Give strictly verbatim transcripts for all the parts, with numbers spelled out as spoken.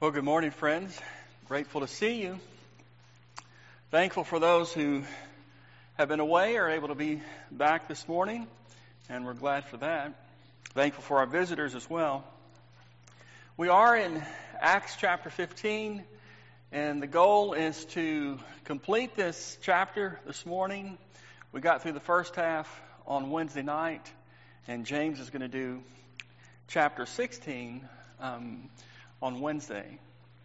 Well, good morning, friends. Grateful to see you. Thankful for those who have been away or able to be back this morning, and we're glad for that. Thankful for our visitors as well. We are in Acts chapter fifteen, and the goal is to complete this chapter this morning. We got through the first half on Wednesday night, and James is going to do chapter sixteen um, on Wednesday.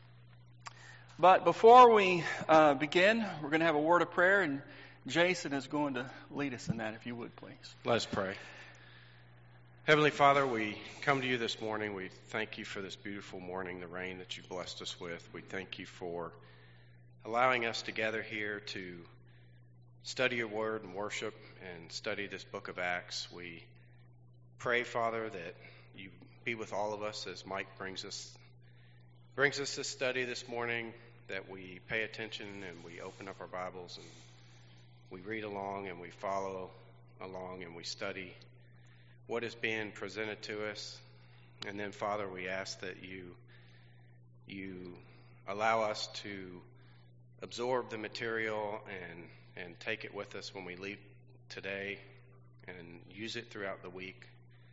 But before we uh, begin, we're going to have a word of prayer, and Jason is going to lead us in that, if you would, please. Let's pray. Heavenly Father, we come to you this morning. We thank you for this beautiful morning, the rain that you blessed us with. We thank you for allowing us to gather here to study your word and worship and study this book of Acts. We pray, Father, that you be with all of us as Mike brings us brings us this study this morning, that we pay attention and we open up our Bibles and we read along and we follow along and we study what is being presented to us. And then, Father, we ask that you you allow us to absorb the material and, and take it with us when we leave today and use it throughout the week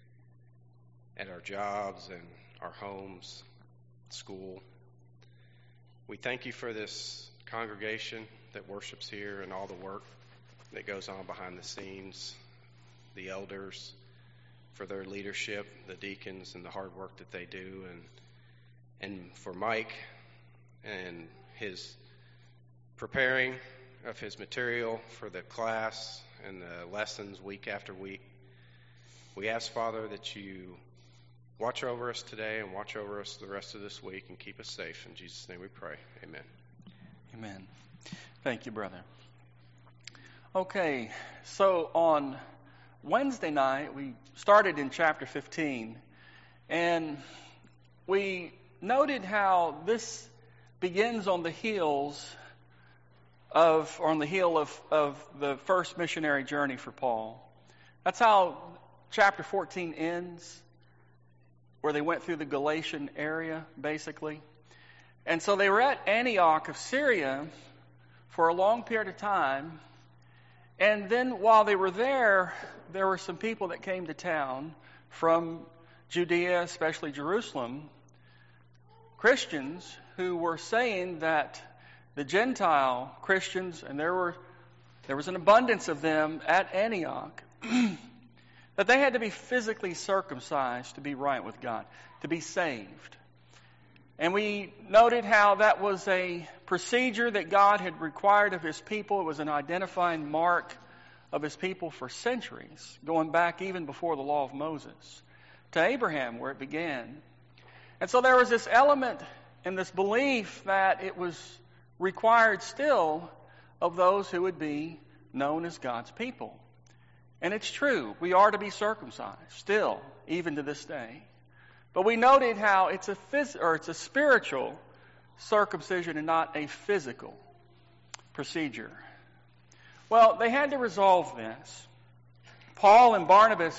at our jobs and our homes, school. We thank you for this congregation that worships here and all the work that goes on behind the scenes, the elders, for their leadership, the deacons, and the hard work that they do, and and for Mike and his preparing of his material for the class and the lessons week after week. We ask, Father, that you watch over us today and watch over us the rest of this week and keep us safe. In Jesus' name we pray. Amen. Amen. Thank you, brother. Okay, so on Wednesday night, we started in chapter fifteen, and we noted how this begins on the heels of, or on the heel of, of the first missionary journey for Paul. That's how chapter fourteen ends, where they went through the Galatian area, basically. And so they were at Antioch of Syria for a long period of time. And then while they were there, there were some people that came to town from Judea, especially Jerusalem, Christians who were saying that the Gentile Christians, and there were there was an abundance of them at Antioch, that they had to be physically circumcised to be right with God, to be saved. And we noted how that was a procedure that God had required of His people. It was an identifying mark of His people for centuries, going back even before the law of Moses, to Abraham, where it began. And so there was this element and this belief that it was required still of those who would be known as God's people. And it's true, we are to be circumcised still, even to this day. But we noted how it's a phys- or it's a spiritual circumcision and not a physical procedure. Well, they had to resolve this. Paul and Barnabas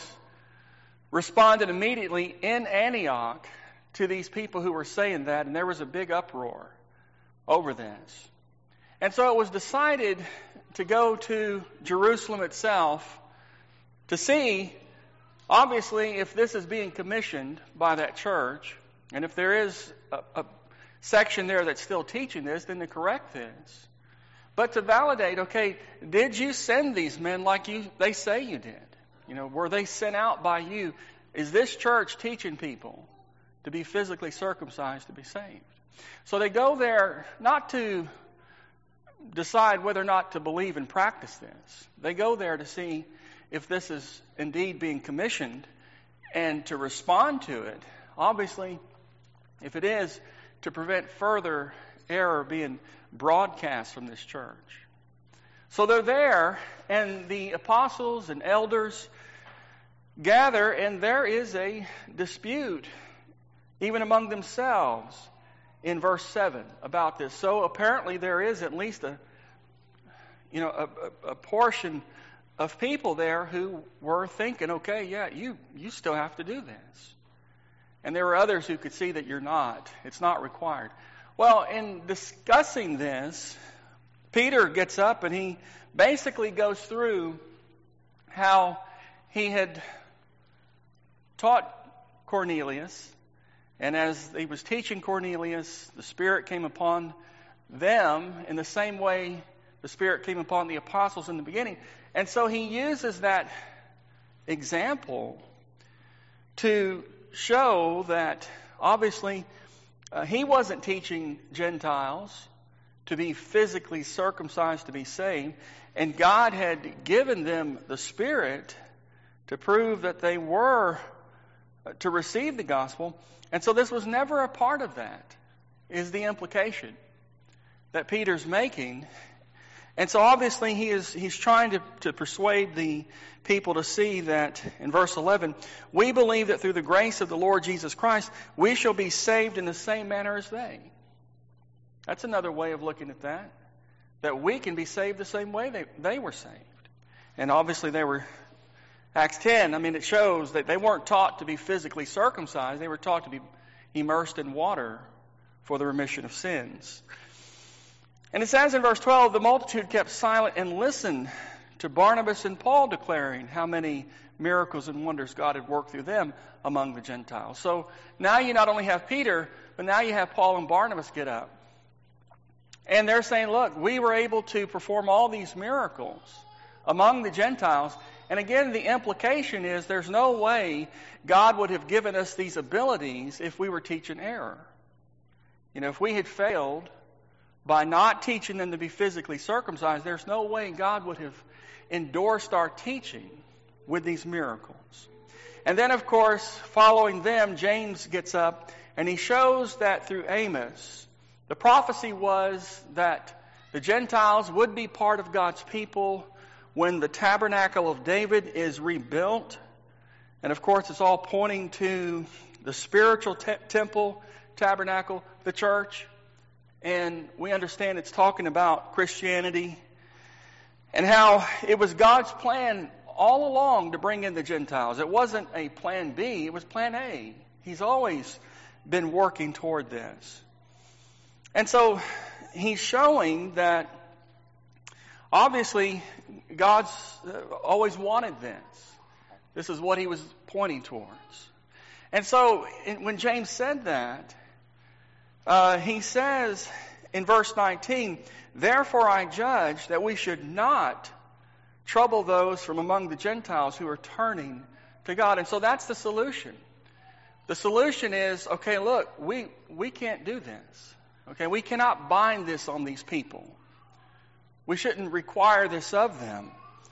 responded immediately in Antioch to these people who were saying that, and there was a big uproar over this. And so it was decided to go to Jerusalem itself to see, obviously, if this is being commissioned by that church, and if there is a, a section there that's still teaching this, then to correct this. But to validate, okay, did you send these men like you they say you did? You know, were they sent out by you? Is this church teaching people to be physically circumcised to be saved? So they go there not to decide whether or not to believe and practice this. They go there to see if this is indeed being commissioned and to respond to it. Obviously, if it is, to prevent further error being broadcast from this church. So they're there, and the apostles and elders gather, and there is a dispute, even among themselves, in verse seven about this. So apparently there is at least a, you know, a, a, a portion of people there who were thinking, okay, yeah, you, you still have to do this. And there were others who could see that you're not. It's not required. Well, in discussing this, Peter gets up and he basically goes through how he had taught Cornelius. And as he was teaching Cornelius, the Spirit came upon them in the same way the Spirit came upon the apostles in the beginning. And so he uses that example to show that obviously uh, he wasn't teaching Gentiles to be physically circumcised to be saved, and God had given them the Spirit to prove that they were uh, to receive the gospel. And so this was never a part of that, is the implication that Peter's making. And so obviously he is he's trying to, to persuade the people to see that in verse eleven, we believe that through the grace of the Lord Jesus Christ, we shall be saved in the same manner as they. That's another way of looking at that. That we can be saved the same way they, they were saved. And obviously they were, Acts ten, I mean, it shows that they weren't taught to be physically circumcised. They were taught to be immersed in water for the remission of sins. And it says in verse twelve, the multitude kept silent and listened to Barnabas and Paul declaring how many miracles and wonders God had worked through them among the Gentiles. So now you not only have Peter, but now you have Paul and Barnabas get up. And they're saying, look, we were able to perform all these miracles among the Gentiles. And again, the implication is there's no way God would have given us these abilities if we were teaching error. You know, if we had failed by not teaching them to be physically circumcised, there's no way God would have endorsed our teaching with these miracles. And then, of course, following them, James gets up and he shows that through Amos, the prophecy was that the Gentiles would be part of God's people when the tabernacle of David is rebuilt. And of course, it's all pointing to the spiritual te- temple, tabernacle, the church. And we understand it's talking about Christianity and how it was God's plan all along to bring in the Gentiles. It wasn't a plan B, it was plan A. He's always been working toward this. And so he's showing that obviously God's always wanted this. This is what he was pointing towards. And so when James said that, uh, he says in verse nineteen, therefore I judge that we should not trouble those from among the Gentiles who are turning to God. And so that's the solution. The solution is, okay, look, we, we can't do this. Okay, we cannot bind this on these people. We shouldn't require this of them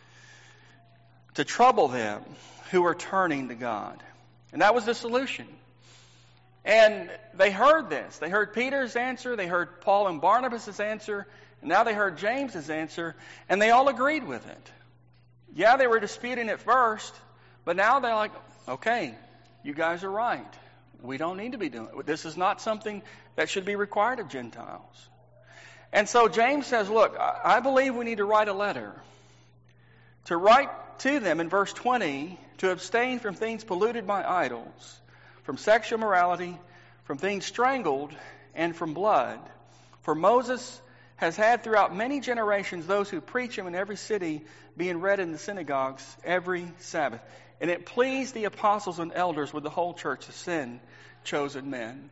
to trouble them who are turning to God. And that was the solution. And they heard this. They heard Peter's answer. They heard Paul and Barnabas' answer. And now they heard James's answer. And they all agreed with it. Yeah, they were disputing at first. But now they're like, okay, you guys are right. We don't need to be doing it. This is not something that should be required of Gentiles. And so James says, look, I believe we need to write a letter. To write to them in verse twenty, to abstain from things polluted by idols, from sexual morality, from things strangled, and from blood. For Moses has had throughout many generations those who preach him in every city, being read in the synagogues every Sabbath. And it pleased the apostles and elders with the whole church to send chosen men.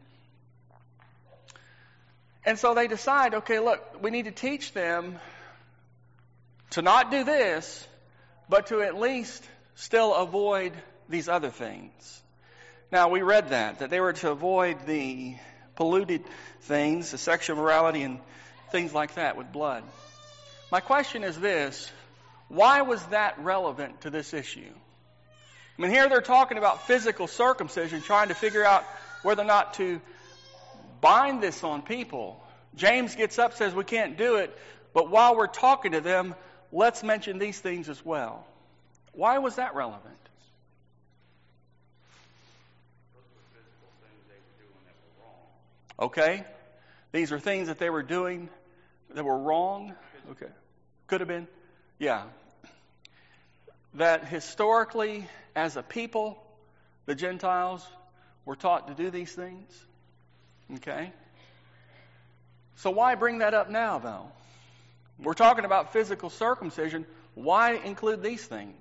And so they decide, okay, look, we need to teach them to not do this, but to at least still avoid these other things. Now, we read that, that they were to avoid the polluted things, the sexual morality and things like that with blood. My question is this, why was that relevant to this issue? I mean, here they're talking about physical circumcision, trying to figure out whether or not to bind this on people. James gets up, says we can't do it, but while we're talking to them, let's mention these things as well. Why was that relevant? Okay. These are things that they were doing that were wrong. Okay. Could have been. Yeah. That historically, as a people, the Gentiles were taught to do these things. Okay? So why bring that up now, though? We're talking about physical circumcision. Why include these things?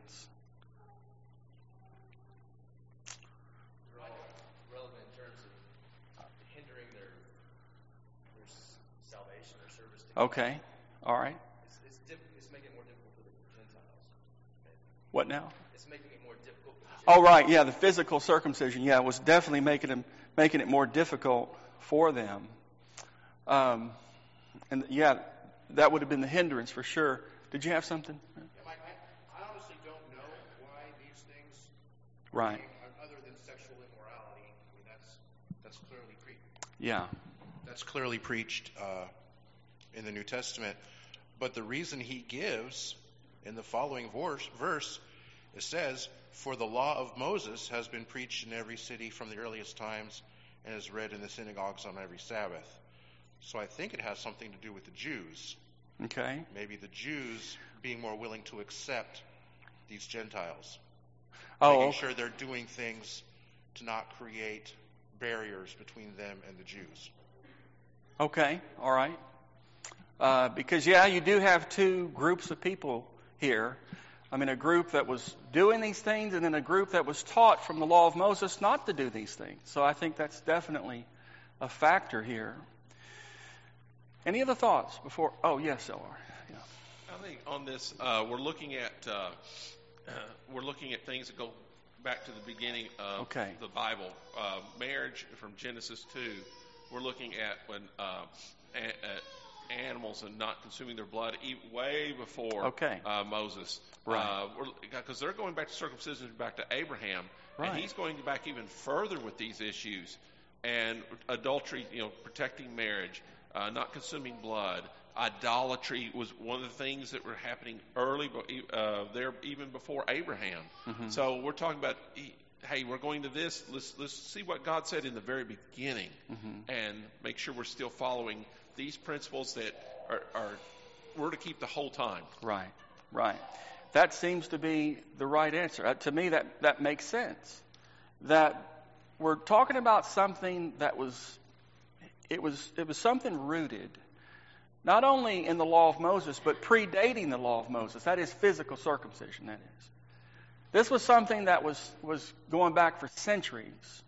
Relevant in terms of hindering their, their salvation or service to God. Okay. All right. It's, it's, diff, it's making it more difficult for the Gentiles. Okay? What now? It's making it more difficult for the Gentiles. Oh, right. Yeah, the physical circumcision. Yeah, it was definitely making them making it more difficult for them. Um, and yeah, that would have been the hindrance for sure. Did you have something? Yeah, Mike, I, I honestly don't know why these things, Right. other than sexual immorality, I mean, that's that's clearly preached. Yeah. That's clearly preached uh, in the New Testament. But the reason he gives in the following verse, verse, it says, "For the law of Moses has been preached in every city from the earliest times, and is read in the synagogues on every Sabbath." So I think it has something to do with the Jews. Okay. Maybe the Jews being more willing to accept these Gentiles. Oh, Making okay. sure they're doing things to not create barriers between them and the Jews. Okay. All right. Uh, because, yeah, you do have two groups of people here. I mean, a group that was doing these things and then a group that was taught from the law of Moses not to do these things. So I think that's definitely a factor here. Any other thoughts before? Oh, yes, L R. Yeah. I think on this, uh, we're looking at uh, uh, we're looking at things that go back to the beginning of Okay. the Bible. Uh, marriage from Genesis two. We're looking at when uh, a, a animals and not consuming their blood e- way before Okay. uh, Moses. Right. Because uh, they're going back to circumcision back to Abraham, Right. and he's going back even further with these issues and adultery. You know, protecting marriage. Uh, not consuming blood. Idolatry was one of the things that were happening early, uh, there even before Abraham. Mm-hmm. So we're talking about, hey, we're going to this. Let's let's see what God said in the very beginning, Mm-hmm. and make sure we're still following these principles that are, are we're to keep the whole time. Right. Right. That seems to be the right answer. Uh, to me, that, that makes sense. That we're talking about something that was It was it was something rooted, not only in the law of Moses, but predating the law of Moses. That is physical circumcision, that is. This was something that was, was going back for centuries.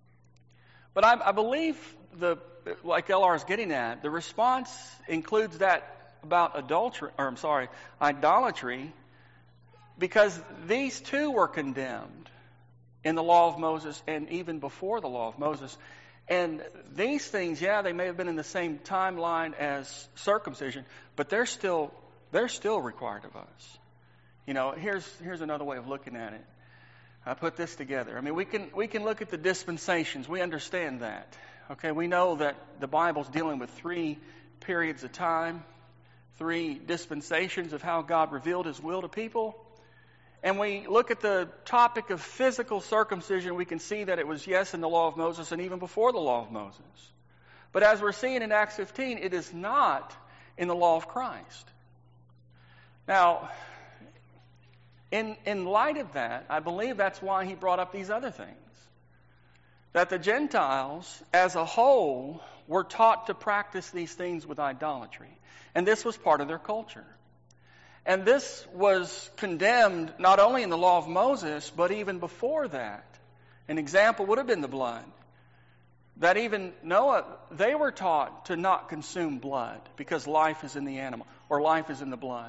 But I, I believe, the like L R is getting at, the response includes that about adultery, or I'm sorry, idolatry, because these two were condemned in the law of Moses and even before the law of Moses. And these things, yeah, they may have been in the same timeline as circumcision, but they're still they're still required of us. You know, here's here's another way of looking at it. I put this together. I mean, we can we can look at the dispensations. We understand that. Okay, we know that the Bible's dealing with three periods of time, three dispensations of how God revealed His will to people. And we look at the topic of physical circumcision, we can see that it was, yes, in the law of Moses and even before the law of Moses. But as we're seeing in Acts fifteen, it is not in the law of Christ. Now, in, in light of that, I believe that's why he brought up these other things. That the Gentiles, as a whole, were taught to practice these things with idolatry. And this was part of their culture. And this was condemned not only in the law of Moses, but even before that. An example would have been the blood. That even Noah, they were taught to not consume blood because life is in the animal, or life is in the blood.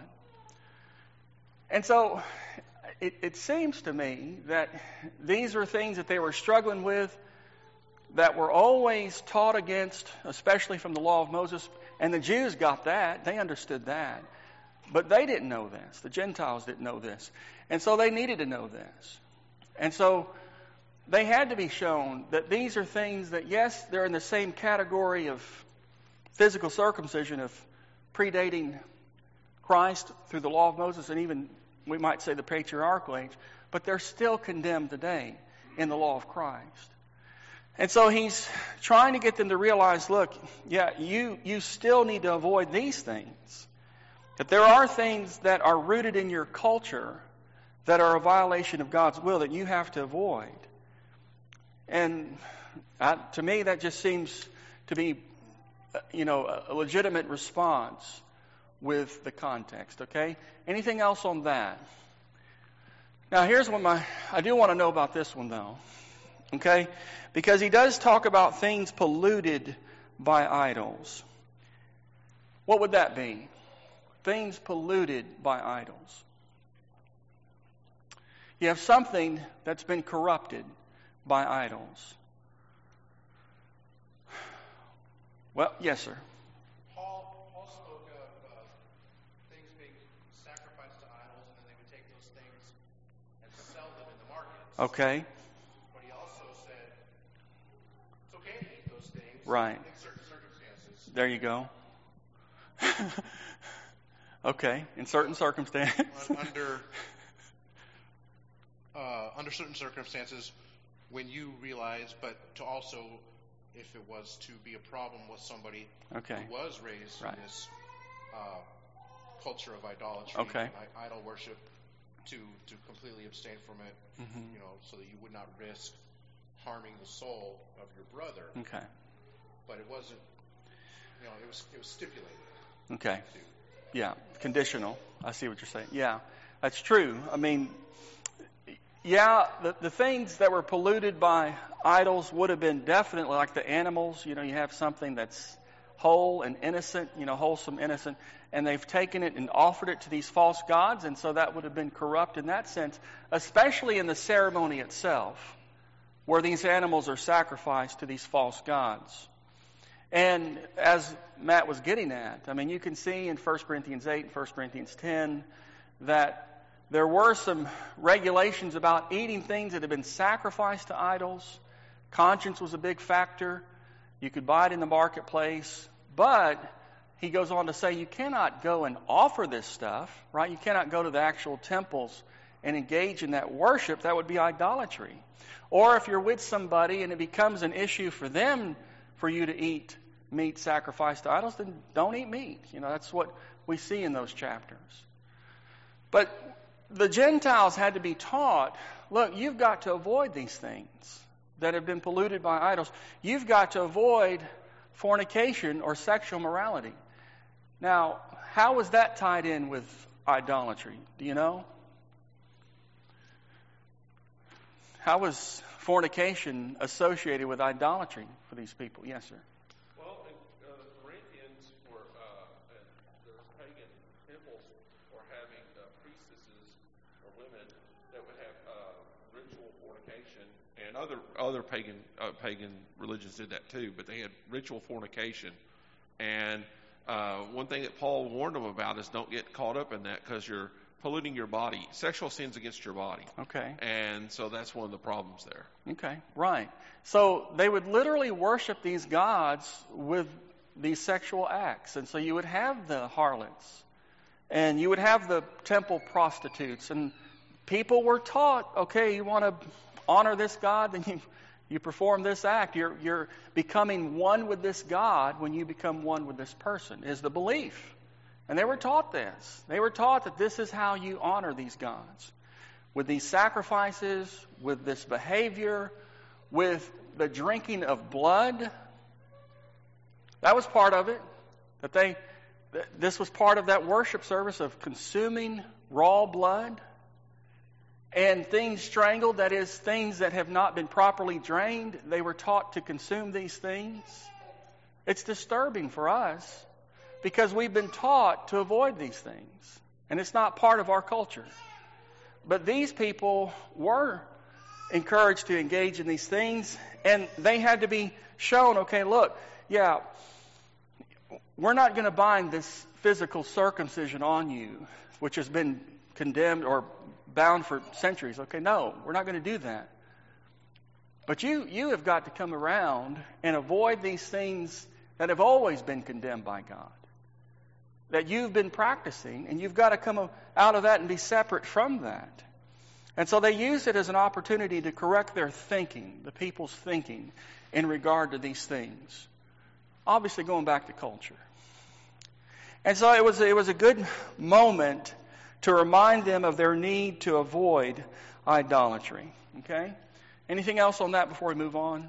And so it, it seems to me that these were things that they were struggling with, that were always taught against, especially from the law of Moses. And the Jews got that. They understood that. But they didn't know this. The Gentiles didn't know this. And so they needed to know this. And so they had to be shown that these are things that, yes, they're in the same category of physical circumcision, of predating Christ through the law of Moses, and even, we might say, the patriarchal age, but they're still condemned today in the law of Christ. And so he's trying to get them to realize, look, yeah, you, you still need to avoid these things. That there are things that are rooted in your culture that are a violation of God's will that you have to avoid. And I, to me, that just seems to be, you know, a legitimate response with the context, okay? Anything else on that? Now, here's what my, I do want to know about this one, though, okay? Because he does talk about things polluted by idols. What would that be? Things polluted by idols. You have something that's been corrupted by idols. Well, yes, sir. Paul, Paul spoke of uh, things being sacrificed to idols, and then they would take those things and sell them in the markets. Okay. But he also said it's okay to eat those things Right. in certain circumstances. There you go. Okay, in certain circumstances. under uh, under certain circumstances, when you realize, but to also, if it was to be a problem with somebody Okay. who was raised Right. in this uh, culture of idolatry, Okay. I- idol worship, to to completely abstain from it, Mhm. you know, so that you would not risk harming the soul of your brother. Okay. But it wasn't, you know, it was it was stipulated. Okay. To, Yeah, conditional. I see what you're saying. Yeah, that's true. I mean, yeah, the, the things that were polluted by idols would have been definitely like the animals. You know, you have something that's whole and innocent, you know, wholesome, innocent, and they've taken it and offered it to these false gods, and so that would have been corrupt in that sense, especially in the ceremony itself, where these animals are sacrificed to these false gods. And as Matt was getting at, I mean, you can see in First Corinthians eight and First Corinthians ten that there were some regulations about eating things that had been sacrificed to idols. Conscience was a big factor. You could buy it in the marketplace. But he goes on to say you cannot go and offer this stuff, right? You cannot go to the actual temples and engage in that worship. That would be idolatry. Or if you're with somebody and it becomes an issue for them for you to eat meat sacrificed to idols, then don't eat meat. You know, that's what we see in those chapters. But the Gentiles had to be taught, look, you've got to avoid these things that have been polluted by idols. You've got to avoid fornication or sexual morality. Now, how was that tied in with idolatry? Do you know? How was fornication associated with idolatry for these people? Yes, sir. Well, in, uh, the Corinthians were, uh, and their pagan temples were having uh, priestesses or women that would have uh, ritual fornication, and other other pagan uh, pagan religions did that too. But they had ritual fornication, and uh, one thing that Paul warned them about is don't get caught up in that because you're polluting your body. Sexual sin's against your body. Okay. And so that's one of the problems there. Okay, right. So they would literally worship these gods with these sexual acts. And so you would have the harlots, and you would have the temple prostitutes, and people were taught, okay, you want to honor this God, then you you perform this act. You're you're becoming one with this God when you become one with this person, is the belief. And they were taught this. They were taught that this is how you honor these gods. With these sacrifices, with this behavior, with the drinking of blood. That was part of it. That they, this was part of that worship service of consuming raw blood. And things strangled, that is, things that have not been properly drained. They were taught to consume these things. It's disturbing for us, because we've been taught to avoid these things. And it's not part of our culture. But these people were encouraged to engage in these things. And they had to be shown, okay, look, yeah, we're not going to bind this physical circumcision on you, which has been condemned or bound for centuries. Okay, no, we're not going to do that. But you, you have got to come around and avoid these things that have always been condemned by God, that you've been practicing, and you've got to come out of that and be separate from that. And so they used it as an opportunity to correct their thinking, the people's thinking, in regard to these things. Obviously going back to culture. And so it was, it was a good moment to remind them of their need to avoid idolatry. Okay? Anything else on that before we move on?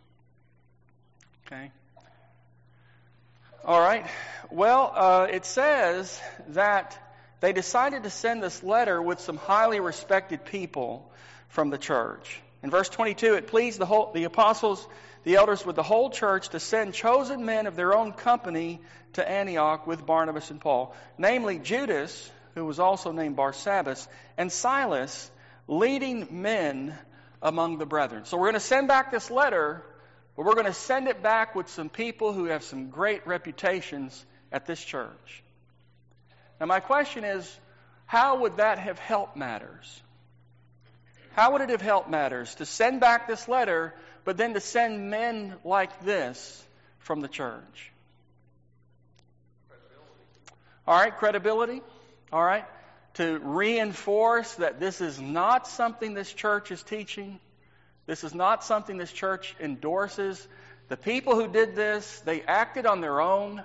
Okay. All right. Well, uh, it says that they decided to send this letter with some highly respected people from the church. In verse twenty-two, it pleased the whole, the apostles, the elders with the whole church to send chosen men of their own company to Antioch with Barnabas and Paul, namely Judas, who was also named Barsabbas, and Silas, leading men among the brethren. So we're going to send back this letter, but we're going to send it back with some people who have some great reputations at this church. Now my question is, how would that have helped matters? How would it have helped matters to send back this letter, but then to send men like this from the church? All right, credibility. All right, to reinforce that this is not something this church is teaching. This is not something this church endorses. The people who did this, they acted on their own.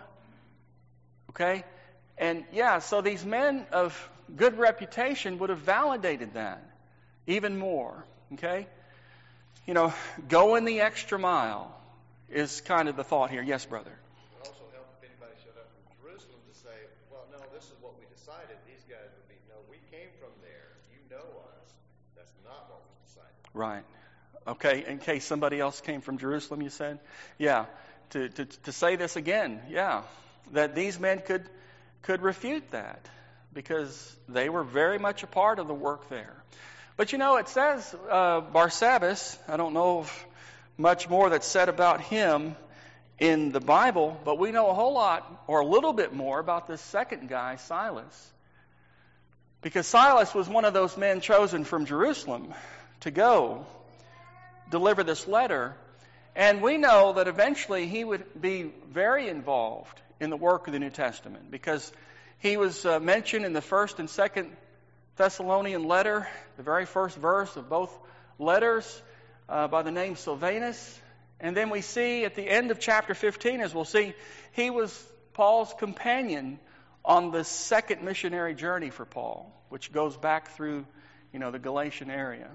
Okay? And yeah, so these men of good reputation would have validated that even more. Okay? You know, going the extra mile is kind of the thought here. Yes, brother? It would also help if anybody showed up from Jerusalem to say, well, no, this is what we decided. These guys would be, no, we came from there. You know us. That's not what we decided. Right. Okay, in case somebody else came from Jerusalem, you said? Yeah. To to to say this again, yeah. That these men could could refute that because they were very much a part of the work there. But you know, it says uh, Barsabbas, I don't know if much more that's said about him in the Bible, but we know a whole lot, or a little bit more, about this second guy, Silas. Because Silas was one of those men chosen from Jerusalem to go deliver this letter. And we know that eventually he would be very involved in the work of the New Testament, because he was uh, mentioned in the first and second Thessalonian letter, the very first verse of both letters, uh, by the name Silvanus. And then we see at the end of chapter fifteen, as we'll see, he was Paul's companion on the second missionary journey for Paul, which goes back through, you know, the Galatian area.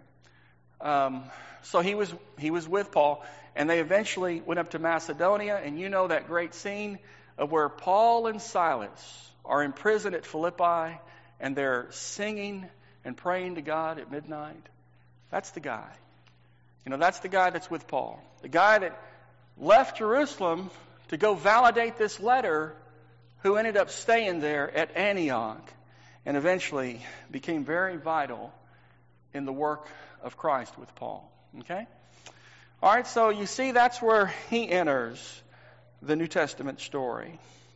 Um, so he was he was with Paul, and they eventually went up to Macedonia, and you know that great scene of where Paul and Silas are in prison at Philippi, and they're singing and praying to God at midnight. That's the guy. You know, that's the guy that's with Paul. The guy that left Jerusalem to go validate this letter, who ended up staying there at Antioch and eventually became very vital in the work of Christ with Paul. Okay? All right, so you see that's where he enters the New Testament story.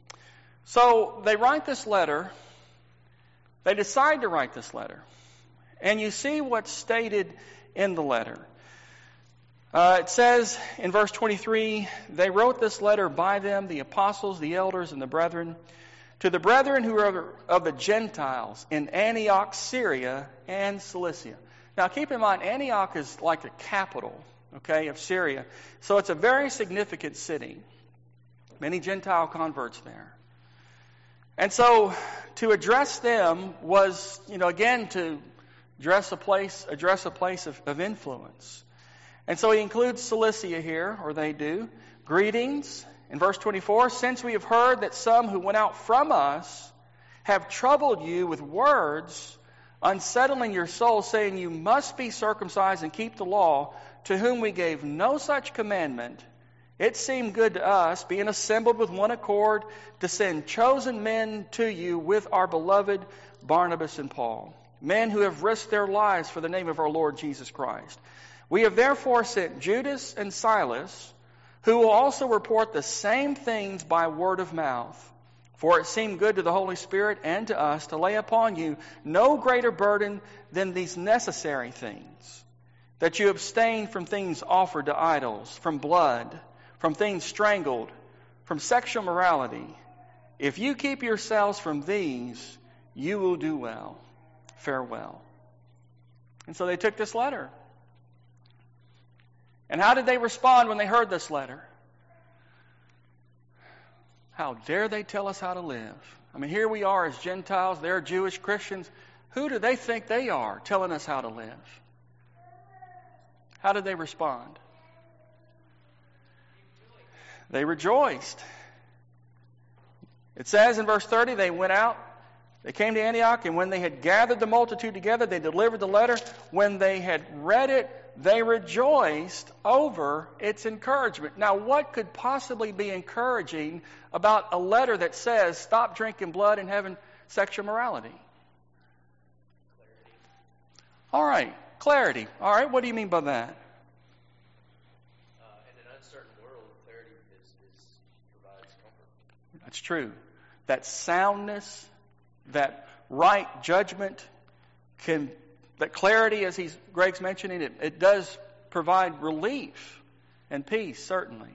So they write this letter. They decide to write this letter. And you see what's stated in the letter. Uh, it says in verse twenty-three, they wrote this letter by them, the apostles, the elders, and the brethren, to the brethren who are of the Gentiles in Antioch, Syria, and Cilicia. Now keep in mind, Antioch is like the capital, okay, of Syria. So it's a very significant city. Many Gentile converts there. And so to address them was, you know, again, to address a place, address a place of, of influence. And so he includes Cilicia here, or they do. Greetings. In verse twenty-four, since we have heard that some who went out from us have troubled you with words, unsettling your soul, saying you must be circumcised and keep the law, to whom we gave no such commandment, it seemed good to us, being assembled with one accord, to send chosen men to you with our beloved Barnabas and Paul, men who have risked their lives for the name of our Lord Jesus Christ. We have therefore sent Judas and Silas, who will also report the same things by word of mouth. For it seemed good to the Holy Spirit and to us to lay upon you no greater burden than these necessary things, that you abstain from things offered to idols, from blood, from things strangled, from sexual morality. If you keep yourselves from these, you will do well. Farewell. And so they took this letter. And how did they respond when they heard this letter? How dare they tell us how to live? I mean, here we are as Gentiles, they're Jewish Christians. Who do they think they are telling us how to live? how did they respond? They rejoiced. It says in verse thirty, they went out, they came to Antioch, and when they had gathered the multitude together, they delivered the letter. When they had read it, they rejoiced over its encouragement. Now, what could possibly be encouraging about a letter that says, stop drinking blood and having sexual morality? All right, clarity. All right, what do you mean by that? Uh, in an uncertain world, clarity is, is provides comfort. That's true. That soundness, that right judgment, can that clarity, as he's Greg's mentioning, it, it does provide relief and peace, certainly.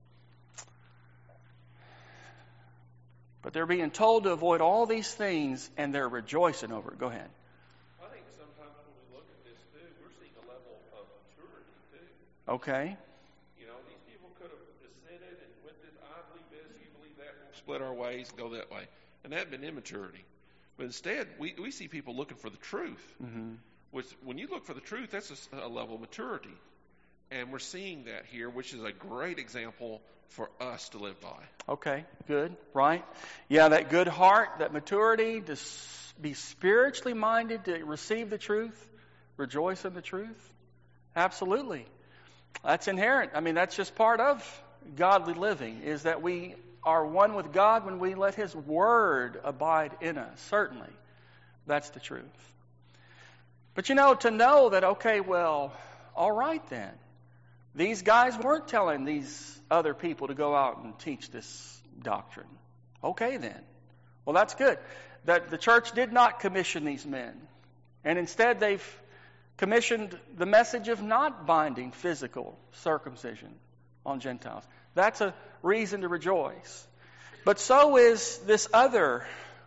But they're being told to avoid all these things, and they're rejoicing over it. Go ahead. I think sometimes when we look at this too, we're seeing a level of maturity too. Okay. You know, these people could have dissented and went this, I believe this, you believe that, we'll split our ways and go that way. And that had been immaturity. But instead, we, we see people looking for the truth. Mm-hmm. Which, when you look for the truth, that's a, a level of maturity. And we're seeing that here, which is a great example for us to live by. Okay, good, right? Yeah, that good heart, that maturity, to be spiritually minded, to receive the truth, rejoice in the truth. Absolutely. That's inherent. I mean, that's just part of godly living, is that we are one with God when we let His Word abide in us. Certainly, that's the truth. But you know, to know that, okay, well, all right then. These guys weren't telling these other people to go out and teach this doctrine. Okay then. Well, that's good. That the church did not commission these men. And instead they've commissioned the message of not binding physical circumcision on Gentiles. That's a reason to rejoice. But so is this other,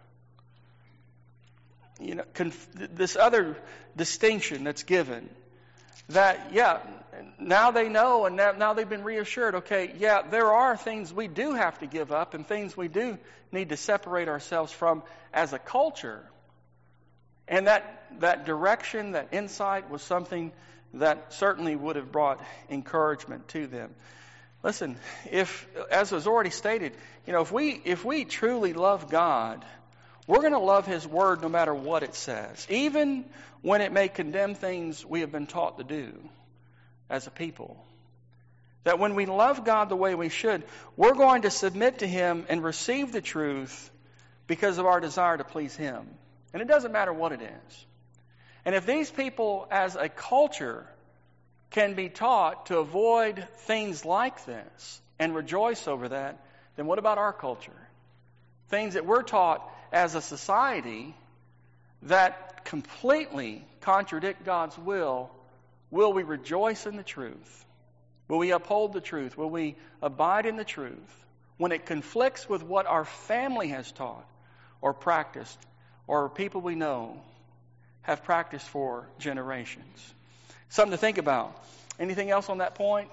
you know, conf- this other distinction that's given. That, yeah, now they know, and now, now they've been reassured, okay, yeah, there are things we do have to give up and things we do need to separate ourselves from as a culture. And that, that direction, that insight was something that certainly would have brought encouragement to them. Listen, if, as was already stated, you know, if we if we truly love God, we're going to love His Word no matter what it says, even when it may condemn things we have been taught to do as a people. That when we love God the way we should, we're going to submit to Him and receive the truth because of our desire to please Him. And it doesn't matter what it is. And if these people as a culture can be taught to avoid things like this and rejoice over that, then what about our culture? Things that we're taught as a society that completely contradict God's will, will we rejoice in the truth? Will we uphold the truth? Will we abide in the truth when it conflicts with what our family has taught or practiced or people we know have practiced for generations? Something to think about. Anything else on that point?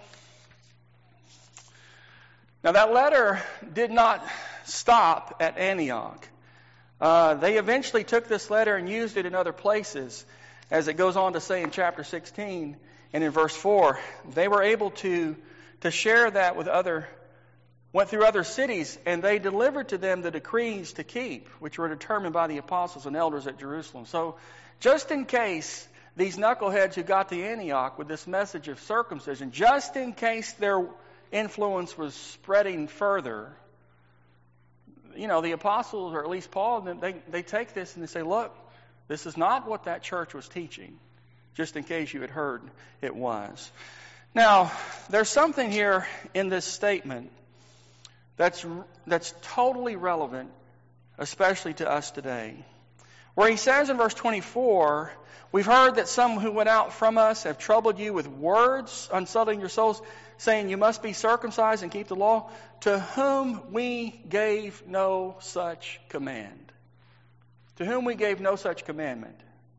Now, that letter did not stop at Antioch. Uh, they eventually took this letter and used it in other places, as it goes on to say in chapter sixteen and in verse four. They were able to, to share that with other, went through other cities, and they delivered to them the decrees to keep, which were determined by the apostles and elders at Jerusalem. So, just in case these knuckleheads who got to Antioch with this message of circumcision, just in case their influence was spreading further, you know, the apostles, or at least Paul, they, they take this and they say, look, this is not what that church was teaching, just in case you had heard it was. Now, there's something here in this statement that's that's totally relevant, especially to us today. Where he says in verse twenty-four, we've heard that some who went out from us have troubled you with words, unsettling your souls, saying you must be circumcised and keep the law, to whom we gave no such command. To whom we gave no such commandment.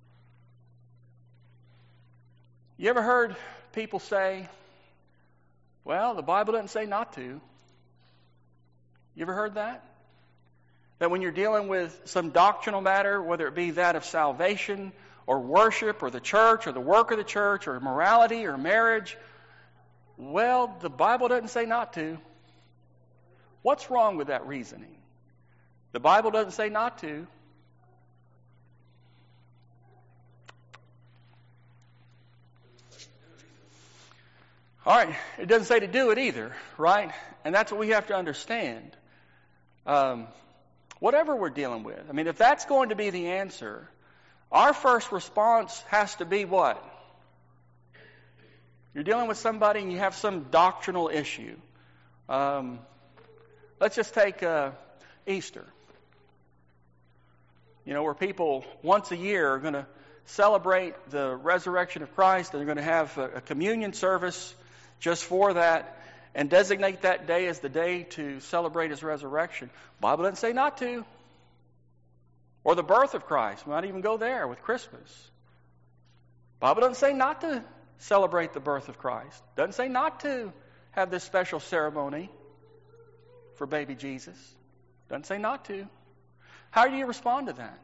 You ever heard people say, well, the Bible doesn't say not to? You ever heard that? That when you're dealing with some doctrinal matter, whether it be that of salvation or worship or the church or the work of the church or morality or marriage? Well, the Bible doesn't say not to. What's wrong with that reasoning? The Bible doesn't say not to. All right, it doesn't say to do it either, right? And that's what we have to understand. Um, whatever we're dealing with. I mean, if that's going to be the answer, our first response has to be what? You're dealing with somebody and you have some doctrinal issue. Um, let's just take uh, Easter. You know, where people once a year are going to celebrate the resurrection of Christ. They're going to have a, a communion service just for that and designate that day as the day to celebrate His resurrection. The Bible doesn't say not to. Or the birth of Christ. We might even go there with Christmas. The Bible doesn't say not to celebrate the birth of Christ. Doesn't say not to have this special ceremony for baby Jesus. Doesn't say not to. How do you respond to that?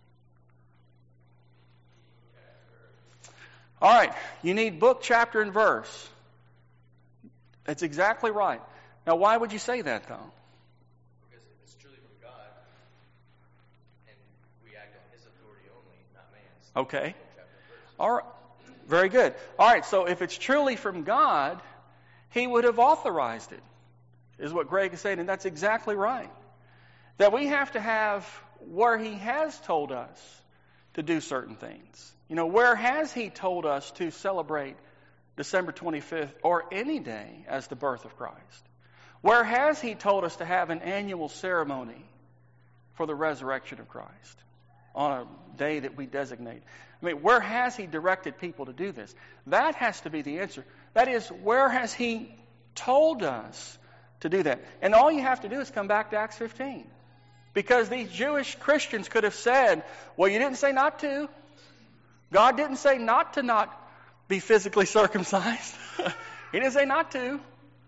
All right, you need book, chapter, and verse. That's exactly right. Now, why would you say that, though? Because it's truly from God, and we act on His authority only, not man's. Okay. All right. Very good. All right, so if it's truly from God, He would have authorized it, is what Greg is saying, and that's exactly right. That we have to have where He has told us to do certain things. You know, where has He told us to celebrate December twenty-fifth or any day as the birth of Christ? Where has He told us to have an annual ceremony for the resurrection of Christ on a day that we designate? I mean, where has He directed people to do this? That has to be the answer. That is, where has He told us to do that? And all you have to do is come back to Acts fifteen. Because these Jewish Christians could have said, well, you didn't say not to. God didn't say not to not be physically circumcised. He didn't say not to.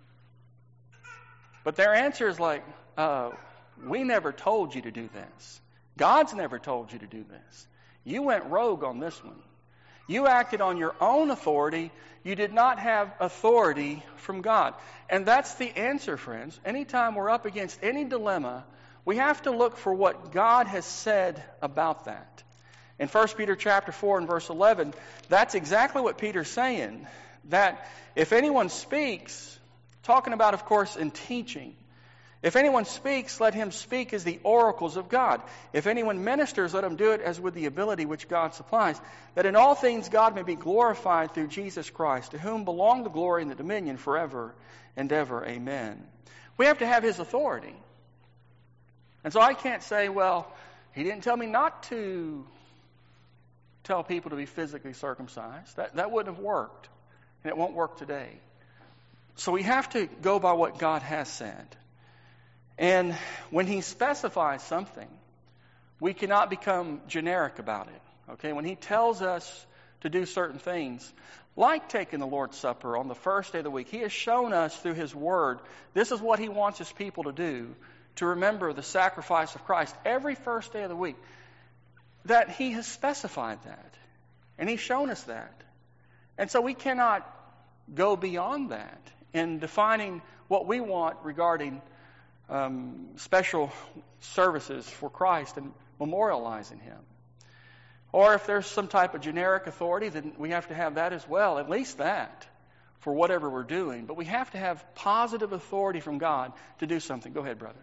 But their answer is like, uh, we never told you to do this. God's never told you to do this. You went rogue on this one. You acted on your own authority. You did not have authority from God. And that's the answer, friends. Anytime we're up against any dilemma, we have to look for what God has said about that. In First Peter chapter four and verse eleven, that's exactly what Peter's saying. That if anyone speaks, talking about, of course, in teaching, if anyone speaks, let him speak as the oracles of God. If anyone ministers, let him do it as with the ability which God supplies, that in all things God may be glorified through Jesus Christ, to whom belong the glory and the dominion forever and ever. Amen. We have to have His authority. And so I can't say, well, He didn't tell me not to tell people to be physically circumcised. That, that wouldn't have worked. And it won't work today. So we have to go by what God has said. And when He specifies something, we cannot become generic about it. Okay? When He tells us to do certain things, like taking the Lord's Supper on the first day of the week, He has shown us through His Word, this is what He wants His people to do, to remember the sacrifice of Christ every first day of the week. That He has specified that. And He's shown us that. And so we cannot go beyond that in defining what we want regarding um, special services for Christ and memorializing Him. Or if there's some type of generic authority, then we have to have that as well, at least that, for whatever we're doing. But we have to have positive authority from God to do something. Go ahead, brother.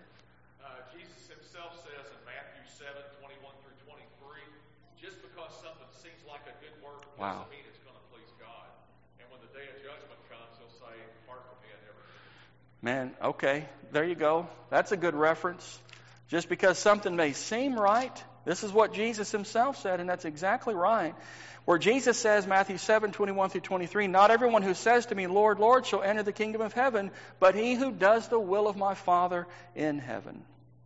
Wow. Doesn't mean it's going to please God. And when the day of judgment comes, He'll say, "Depart from me, I never knew you." Man, okay, there you go. That's a good reference. Just because something may seem right, this is what Jesus Himself said, and that's exactly right. Where Jesus says, Matthew seven, twenty-one through twenty-three, "Not everyone who says to me, 'Lord, Lord,' shall enter the kingdom of heaven, but he who does the will of my Father in heaven."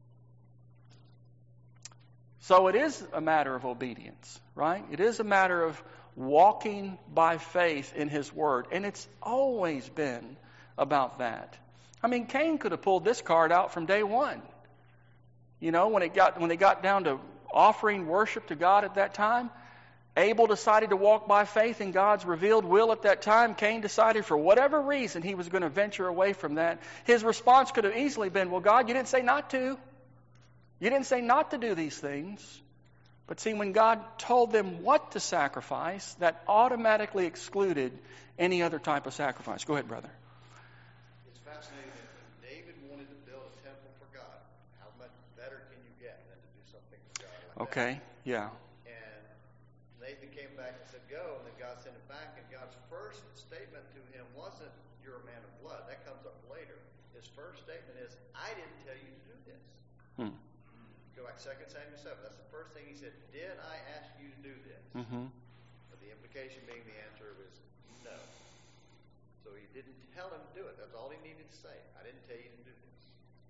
So it is a matter of obedience, right? It is a matter of walking by faith in His Word. And it's always been about that. I mean, Cain could have pulled this card out from day one. You know, when it got when they got down to offering worship to God at that time, Abel decided to walk by faith in God's revealed will at that time. Cain decided for whatever reason he was going to venture away from that. His response could have easily been, well, God, you didn't say not to. You didn't say not to do these things. But see, when God told them what to sacrifice, that automatically excluded any other type of sacrifice. Go ahead, brother. It's fascinating that when David wanted to build a temple for God, how much better can you get than to do something for God like Okay, that? yeah. And Nathan came back and said, go, and then God sent him back, and God's first statement to him wasn't, you're a man of blood. That comes up later. His first statement is, I didn't tell you to do this. Hmm. Go back to Second Samuel seven. That's the first thing he said. Did I ask you to do this? Mm-hmm. But the implication being the answer was no. So he didn't tell him to do it. That's all he needed to say. I didn't tell you to do this.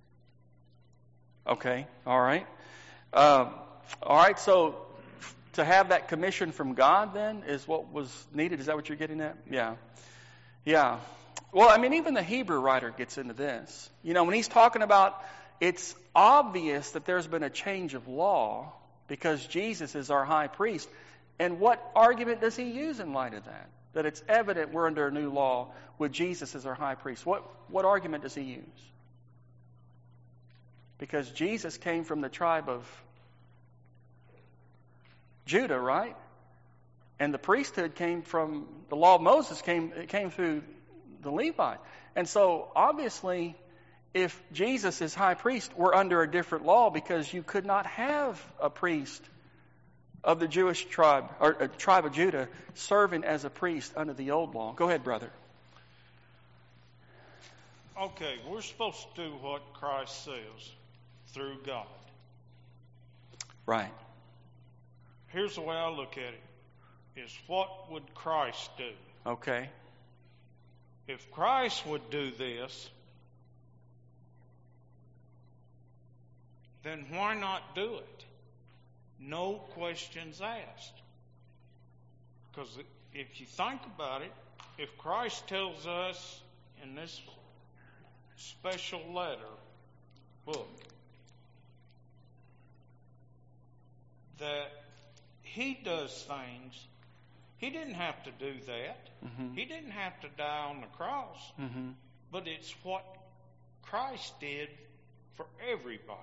Okay, all right. Um, all right, so to have that commission from God then is what was needed. Is that what you're getting at? Yeah. Yeah. Well, I mean, even the Hebrew writer gets into this. You know, when he's talking about, it's obvious that there's been a change of law because Jesus is our high priest. And what argument does he use in light of that? That it's evident we're under a new law with Jesus as our high priest. What, what argument does he use? Because Jesus came from the tribe of Judah, right? And the priesthood came from, the law of Moses came, it came through the Levite. And so, obviously, if Jesus is high priest, we're under a different law because you could not have a priest of the Jewish tribe, or a tribe of Judah, serving as a priest under the old law. Go ahead, brother. Okay, we're supposed to do what Christ says through God. Right. Here's the way I look at it, is what would Christ do? Okay. If Christ would do this, then why not do it? No questions asked. Because if you think about it, if Christ tells us in this special letter book that he does things, he didn't have to do that. Mm-hmm. He didn't have to die on the cross. Mm-hmm. But it's what Christ did for everybody.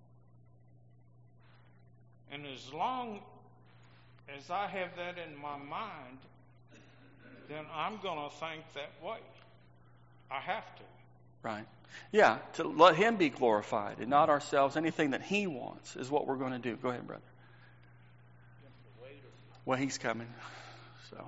And as long as I have that in my mind, then I'm going to think that way. I have to. Right. Yeah, to let him be glorified and not ourselves. Anything that he wants is what we're going to do. Go ahead, brother. Well, he's coming. So.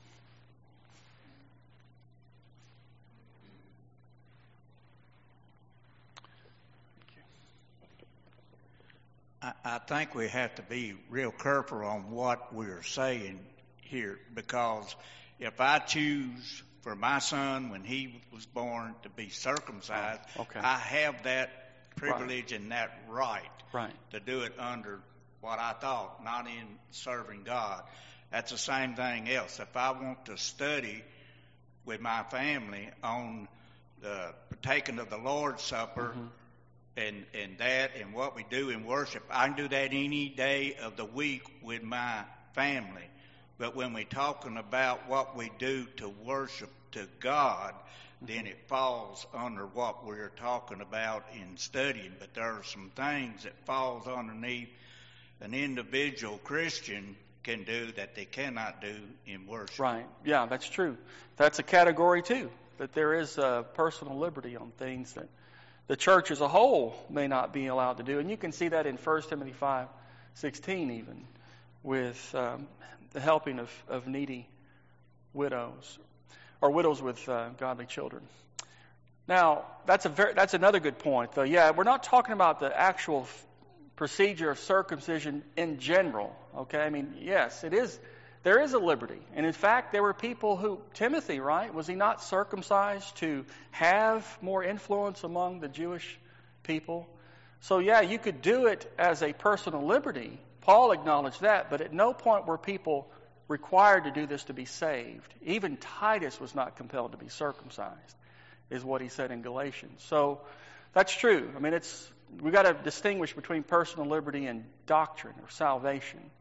I, I think we have to be real careful on what we're saying here, because if I choose for my son when he was born to be circumcised, oh, okay. I have that privilege right. and that right, right to do it under what I thought, not in serving God. That's the same thing else. If I want to study with my family on the partaking of the Lord's Supper, mm-hmm. and, and that and what we do in worship, I can do that any day of the week with my family. But when we're talking about what we do to worship to God, mm-hmm. then it falls under what we're talking about in studying. But there are some things that falls underneath an individual Christian can do that they cannot do in worship. Right. Yeah, that's true. That's a category too, that there is uh, personal liberty on things that the church as a whole may not be allowed to do. And you can see that in First Timothy five sixteen even, with um, the helping of, of needy widows, or widows with uh, godly children. Now, that's a very, that's another good point, though. Yeah, we're not talking about the actual f- procedure of circumcision in general, okay? I mean, yes, it is. There is a liberty. And in fact, there were people who, Timothy, right? Was he not circumcised to have more influence among the Jewish people? So yeah, you could do it as a personal liberty. Paul acknowledged that, but at no point were people required to do this to be saved. Even Titus was not compelled to be circumcised, is what he said in Galatians. So that's true. I mean, it's we got to distinguish between personal liberty and doctrine or salvation.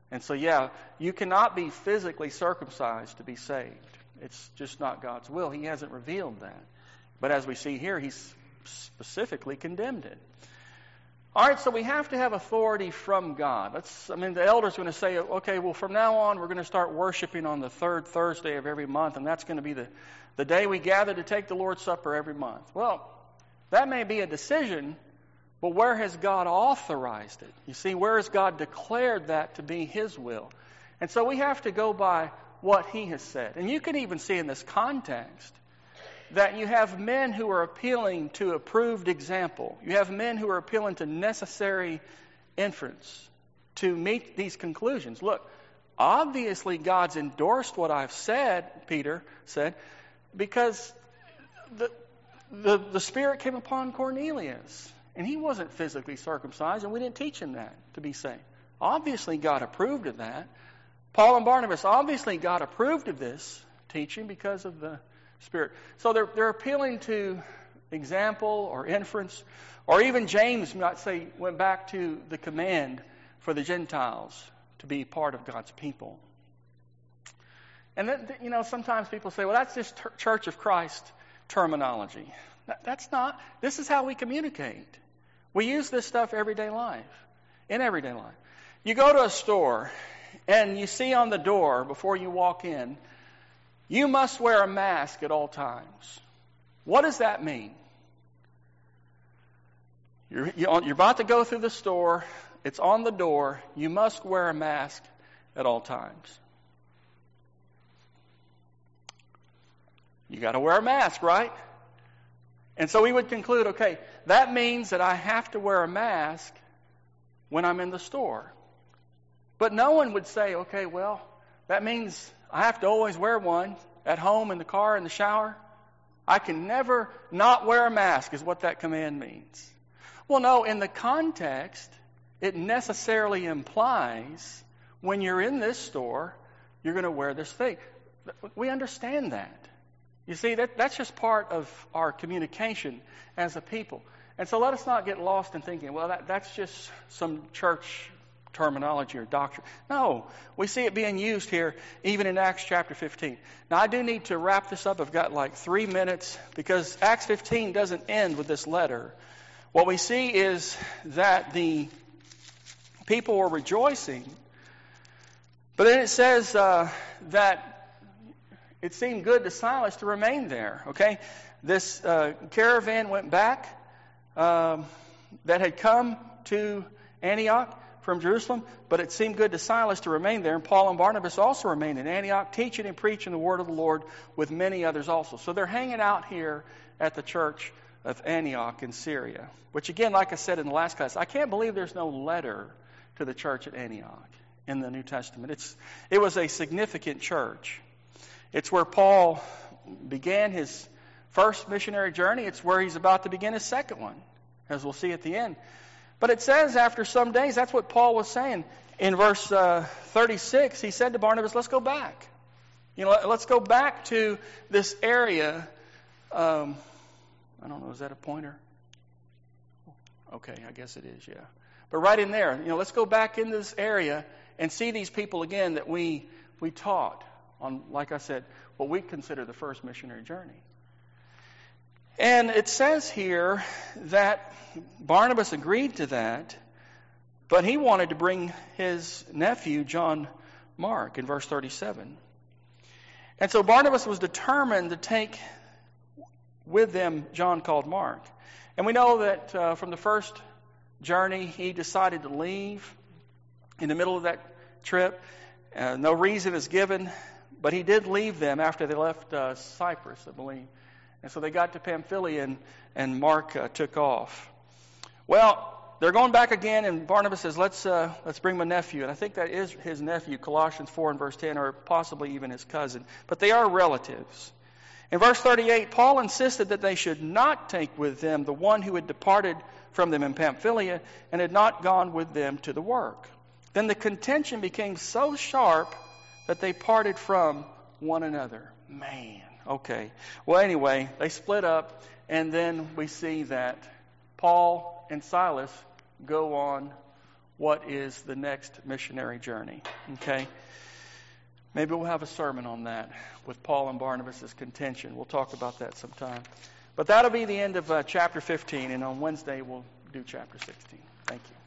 And so, yeah, you cannot be physically circumcised to be saved. It's just not God's will. He hasn't revealed that. But as we see here, He's specifically condemned it. All right, so we have to have authority from God. Let's, I mean, the elder's going to say, okay, well, from now on, we're going to start worshiping on the third Thursday of every month, and that's going to be the, the day we gather to take the Lord's Supper every month. Well, that may be a decision, but where has God authorized it? You see, where has God declared that to be His will? And so we have to go by what He has said. And you can even see in this context that you have men who are appealing to approved example. You have men who are appealing to necessary inference to meet these conclusions. Look, obviously God's endorsed what I've said, Peter said, because the, the, the Spirit came upon Cornelius, and he wasn't physically circumcised, and we didn't teach him that to be saved. Obviously God approved of that. Paul and Barnabas, obviously God approved of this teaching because of the Spirit. So they're, they're appealing to example or inference, or even James might say went back to the command for the Gentiles to be part of God's people. And that, you know, sometimes people say, well, that's just ter- Church of Christ terminology. That, that's not. This is how we communicate. We use this stuff everyday life, in everyday life. You go to a store and you see on the door before you walk in, you must wear a mask at all times. What does that mean? You're, you're about to go through the store. It's on the door. You must wear a mask at all times. You got to wear a mask, right? And so we would conclude, okay, that means that I have to wear a mask when I'm in the store. But no one would say, okay, well, that means I have to always wear one at home, in the car, in the shower. I can never not wear a mask is what that command means. Well, no, in the context, it necessarily implies when you're in this store, you're going to wear this thing. We understand that. You see, that, that's just part of our communication as a people. And so let us not get lost in thinking, well, that, that's just some church terminology or doctrine. No, we see it being used here even in Acts chapter fifteen. Now, I do need to wrap this up. I've got like three minutes because Acts fifteen doesn't end with this letter. What we see is that the people were rejoicing, but then it says uh, that it seemed good to Silas to remain there. Okay, this uh, caravan went back um, that had come to Antioch from Jerusalem, but it seemed good to Silas to remain there, and Paul and Barnabas also remained in Antioch, teaching and preaching the word of the Lord with many others also. So they're hanging out here at the church of Antioch in Syria, which again, like I said in the last class, I can't believe there's no letter to the church at Antioch in the New Testament. It's it was a significant church. It's where Paul began his first missionary journey. It's where he's about to begin his second one, as we'll see at the end. But it says after some days, that's what Paul was saying. In verse uh, thirty-six, he said to Barnabas, let's go back. You know, let's go back to this area. Um, I don't know, is that a pointer? Okay, I guess it is, yeah. But right in there, you know, let's go back in this area and see these people again that we we taught on, like I said, what we consider the first missionary journey. And it says here that Barnabas agreed to that, but he wanted to bring his nephew, John Mark, in verse thirty-seven. And so Barnabas was determined to take with them John called Mark. And we know that uh, from the first journey, he decided to leave in the middle of that trip. Uh, no reason is given, but he did leave them after they left uh, Cyprus, I believe. And so they got to Pamphylia, and, and Mark uh, took off. Well, they're going back again, and Barnabas says, let's uh, let's bring my nephew. And I think that is his nephew, Colossians four and verse ten, or possibly even his cousin. But they are relatives. In verse thirty-eight, Paul insisted that they should not take with them the one who had departed from them in Pamphylia and had not gone with them to the work. Then the contention became so sharp that they parted from one another. Man. Okay. Well, anyway, they split up, and then we see that Paul and Silas go on what is the next missionary journey. Okay? Maybe we'll have a sermon on that with Paul and Barnabas' contention. We'll talk about that sometime. But that'll be the end of uh, chapter fifteen, and on Wednesday we'll do chapter sixteen. Thank you.